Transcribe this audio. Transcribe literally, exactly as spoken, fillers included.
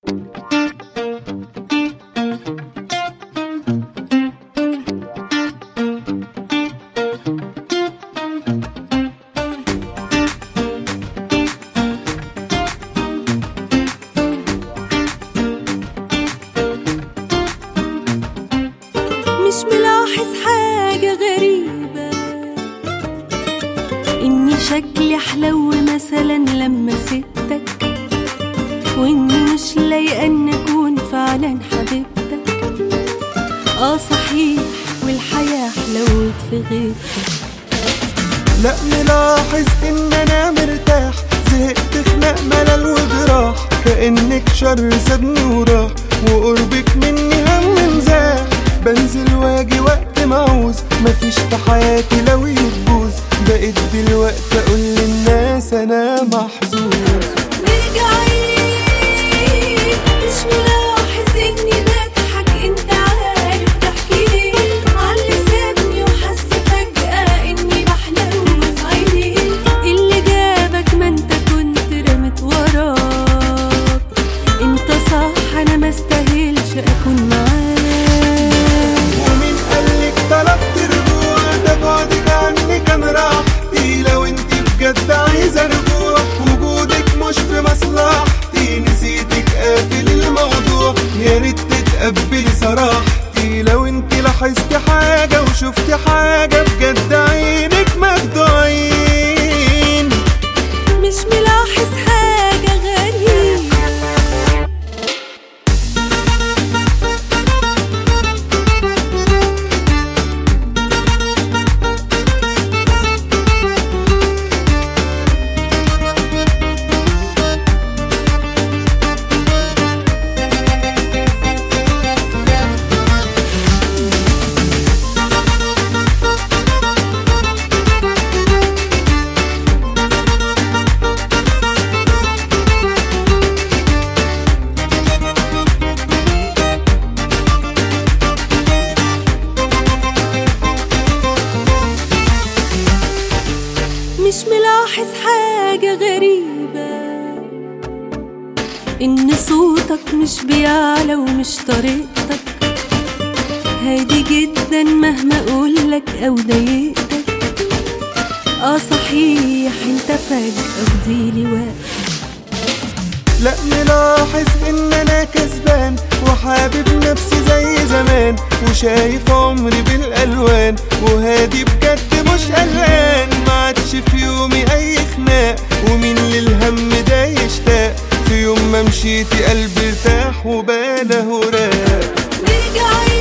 مش ملاحظ حاجة غريبة، إني شكلي حلو مثلا لما سبتك، وإني مش لايقة إن أكون فعلا حبيبتك. آه صحيح والحياة حلوت في غيبتك. لا ملاحظ إن أنا مرتاح، زهقت خناق ملل وجراح، كأنك شر سابني وراح، وقربك مني هم مزاح. بنزل واجي وقت ما عاوز، مفيش في حياتي لو يتبوظ، بقيت دلوقتي اقول للناس انا محظوظ. رجعيك مش ملاحظ اني بضحك، انت عارف تحكي ليه عاللي سابني وحس فجأة اني بحلم في عيني. اللي جابك ما انت كنت رمت وراك، انت صح انا ما استاهلش اكون معاك. طلبت رجوع ده بعدك عني كان راحتي، لو انت بجد عايزة رجوع وجودك مش في مصلحتي، نسيتك قافل الموضوع، يا ريت تتقبلي صراحتي. لو انت لاحظتي حاجة وشفتي حاجة بجد عينك مخدوعين. مش ملاحظ حاجة غريبة، مش ملاحظ حاجة غريبة، إن صوتك مش بيعلى ومش طريقتك، هادي جدا مهما أقولك أو ضايقتك. آه صحيح انت فجأة فضيلي وقتك. لا ملاحظ ان انا كسبان وحابب نفسي زي زمان، وشايف عمري بالالوان، وهادي بجد مش قلقان، ما عادش في يومي اي خناق، ومين للهم ده يشتاق، في يوم ما مشيتي قلبي ارتاح وباله راق.